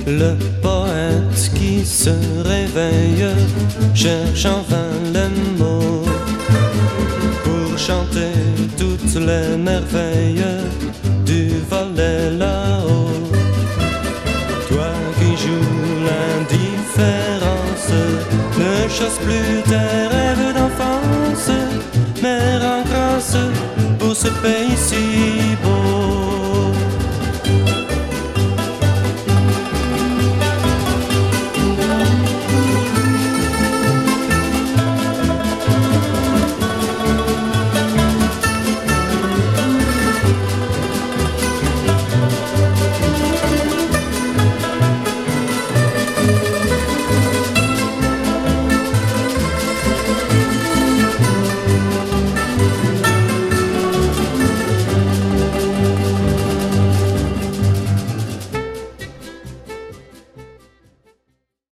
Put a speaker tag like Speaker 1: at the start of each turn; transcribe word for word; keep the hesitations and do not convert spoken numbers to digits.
Speaker 1: Le poète qui se réveille cherche en vain les mots pour chanter toutes les merveilles du volet là-haut. Toi qui joues l'indifférence, ne chausse plus tes rêves